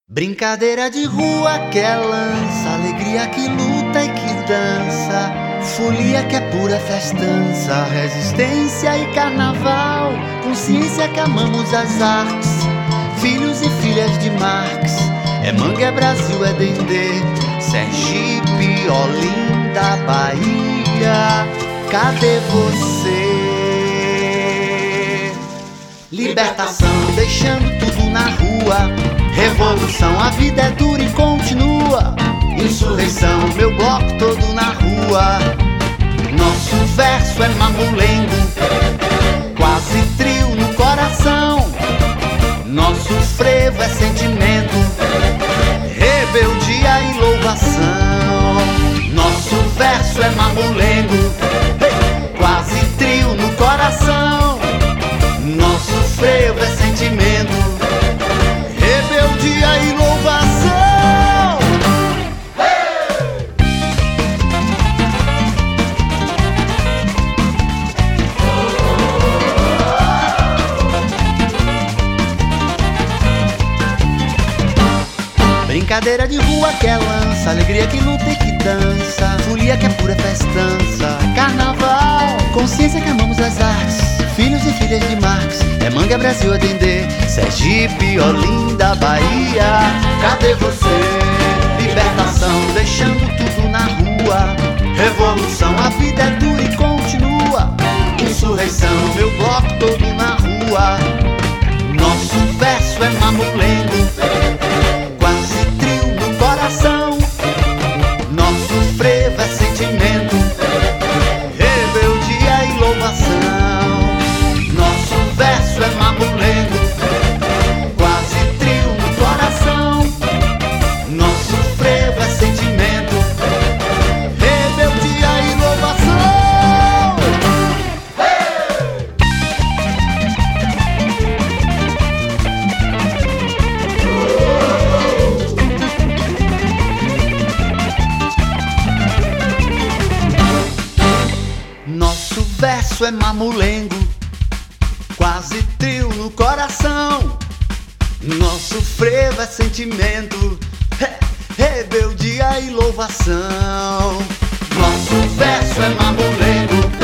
Brincadeira de rua que é lança, alegria que luta e que dança, folia que é pura festança, resistência e carnaval, consciência que amamos as artes, filhos e filhas de Marx. É Manga, é Brasil, é Dendê, Sergipe, Olinda, Bahia, cadê você? Libertação, deixando tudo na rua. Revolução, a vida é dura e continua. Insurreição, meu bloco todo na rua. Nosso verso é mamulengo, quase trio no coração. Nosso frevo é sentimento, rebeldia e louvação. Nosso verso é mamulengo, quase trio no coração. Nosso frevo é sentimento, rebeldia e louvação. Brincadeira de rua que é lança, alegria que luta e que dança, folia que é pura festança, carnaval, consciência que amamos as artes, filhos e filhas de Marx. É Manga, é Brasil, é Dendê, Sergipe, Olinda, Bahia, cadê você? Libertação, deixando tudo na rua. Revolução, a vida é dura e continua. Insurreição, meu bloco todo na rua. Nosso verso é mamulengo, quase trio no coração. Nosso frevo é sentimento, rebeldia e louvação. Nosso verso é mamulengo, quase trio no coração. Nosso frevo é sentimento, rebeldia e louvação. Nosso verso é mamulengo, quase trio no coração. Nosso frevo é sentimento, rebeldia e louvação. Nosso verso é mamulengo,